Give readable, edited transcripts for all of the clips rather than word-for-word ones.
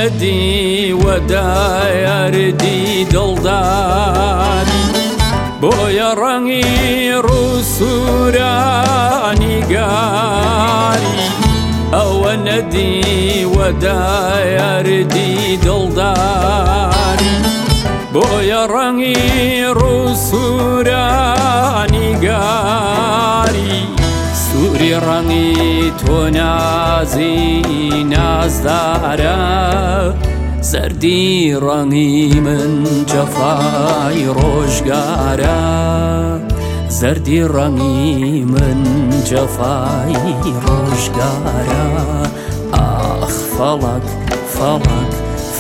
نەدی وەدا یاردی دڵداری بۆیە ڕەنگی ڕووسورانی گاری ئەوە نەدی وەدا یاردی دڵداری بۆیە ڕەنگی ڕووسورانی گاری سووری ڕەنگی تۆ نازی نازدارە زەردی ڕەنگی من جەفای ڕۆژگارە زەردی ڕەنگی من جەفای ڕۆژگارە ئاخ فەڵەک فەڵەک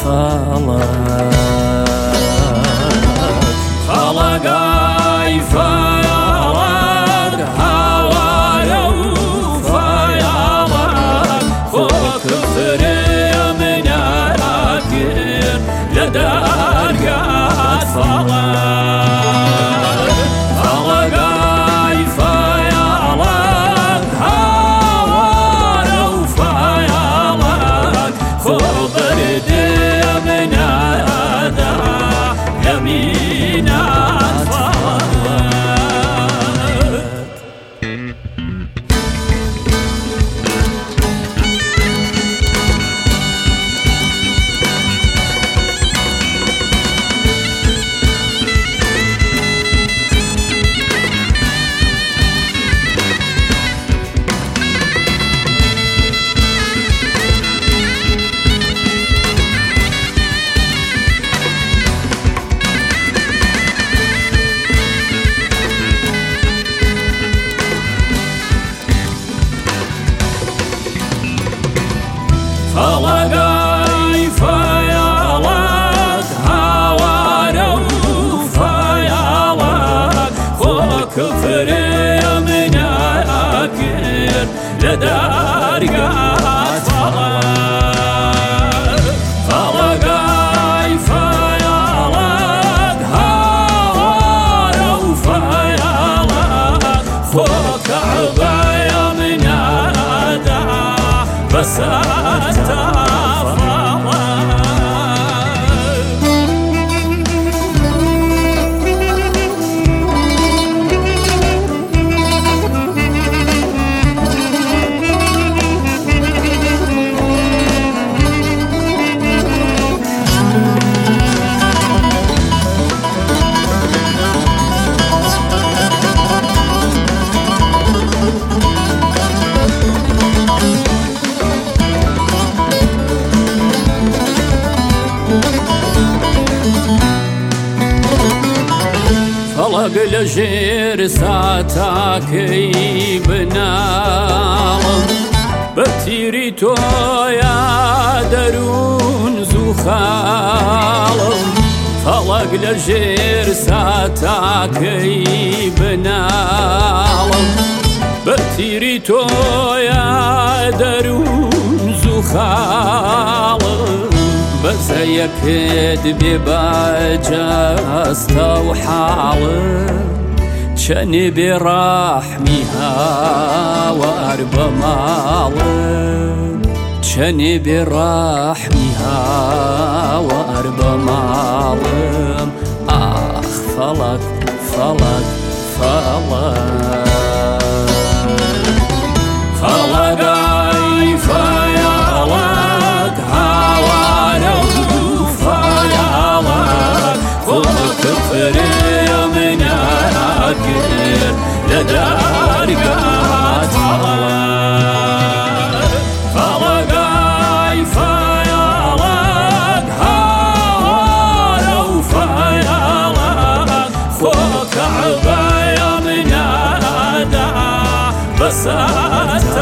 فەڵەک فەڵەکای فەڵەک هاوارە و فەیاڵەک خۆکفرێ مناکرد لە دەرگات فەڵەک فەڵەکای فەیاڵەک هاوارە و فەیاڵەک خۆبەردێ منادا لەمینات فەڵەکای فەیاڵەک هاوارە و فەیاڵەک خۆکفرێ مناکرد لە دەرگات فەڵەک فەڵەکای فەیاڵەک هاوارە و فەیاڵەک خۆکەعبەی منادا بەسەرتا فەڵەک لە ژێر ساتاکەی بناڵم بە تیری تۆیا دەروون زوو خاڵم فەڵەک لە ژێر ساتاکەی بناڵم بە تیری تۆیا دەروون زوو خاڵم بەزەیەکت بێ بەجەستە و حاڵم چەنێ بێ ڕەحمی هاوار بە ماڵم چەنێ بێ ڕەحمی هاوار بە ماڵم ئاخ فەڵەک فەڵەک فەڵەکای فەیاڵەک هاوارە و فەیاڵەک خۆکفرێ مناکرد لە دەرگات فەڵەک فەڵەکای فەیاڵەک هاوارە و فەیاڵەک خۆکەعبەی منادا بەسەرتا